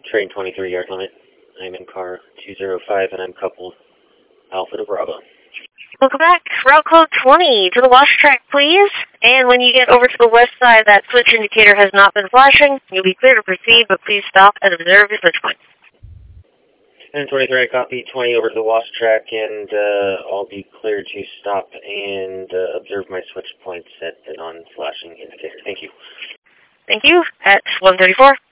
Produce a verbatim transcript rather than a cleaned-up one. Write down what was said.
Train twenty-three yard limit. I'm in car two zero five and I'm coupled Alpha to Bravo. Welcome back. Route code twenty to the wash track, please. And when you get over to the west side, that switch indicator has not been flashing. You'll be clear to proceed, but please stop and observe your switch points. And twenty-three, I copy twenty over to the wash track, and uh, I'll be cleared to stop and uh, observe my switch points at the non-flashing indicator. Thank you. Thank you. At one thirty-four.